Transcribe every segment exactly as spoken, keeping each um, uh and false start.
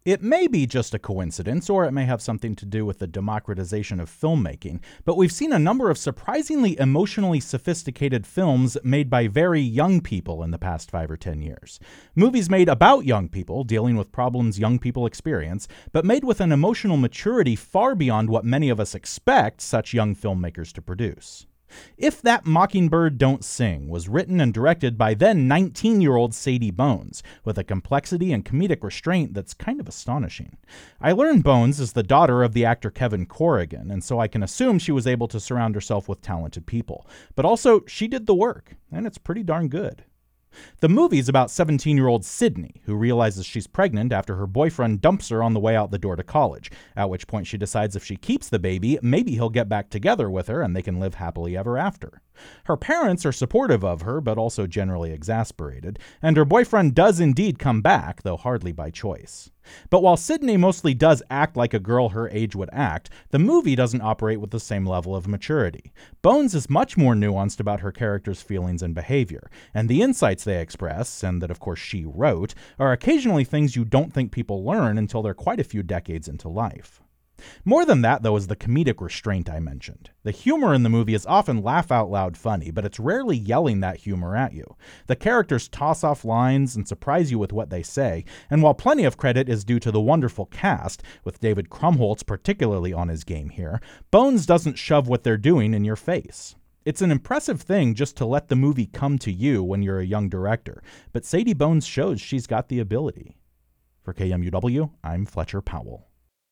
It may be just a coincidence, or it may have something to do with the democratization of filmmaking, but we've seen a number of surprisingly emotionally sophisticated films made by very young people in the past five or ten years. Movies made about young people, dealing with problems young people experience, but made with an emotional maturity far beyond what many of us expect such young filmmakers to produce. If That Mockingbird Don't Sing was written and directed by then nineteen-year-old Sadie Bones, with a complexity and comedic restraint that's kind of astonishing. I learned Bones is the daughter of the actor Kevin Corrigan, and so I can assume she was able to surround herself with talented people. But also, she did the work, and it's pretty darn good. The movie's about seventeen-year-old Sydney, who realizes she's pregnant after her boyfriend dumps her on the way out the door to college, at which point she decides if she keeps the baby, maybe he'll get back together with her and they can live happily ever after. Her parents are supportive of her, but also generally exasperated, and her boyfriend does indeed come back, though hardly by choice. But while Sydney mostly does act like a girl her age would act, the movie doesn't operate with the same level of maturity. Bones is much more nuanced about her character's feelings and behavior, and the insights they express, and that of course she wrote, are occasionally things you don't think people learn until they're quite a few decades into life. More than that, though, is the comedic restraint I mentioned. The humor in the movie is often laugh-out-loud funny, but it's rarely yelling that humor at you. The characters toss off lines and surprise you with what they say, and while plenty of credit is due to the wonderful cast, with David Krumholtz particularly on his game here, Bones doesn't shove what they're doing in your face. It's an impressive thing just to let the movie come to you when you're a young director, but Sadie Bones shows she's got the ability. For K M U W, I'm Fletcher Powell.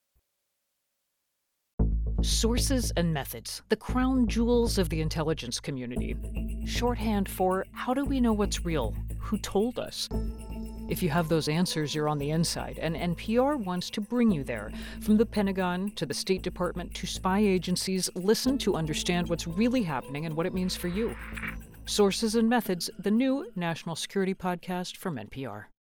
Sources and methods, the crown jewels of the intelligence community. Shorthand for how do we know what's real? Who told us? If you have those answers, you're on the inside, and N P R wants to bring you there. From the Pentagon to the State Department to spy agencies, listen to understand what's really happening and what it means for you. Sources and Methods, the new national security podcast from N P R.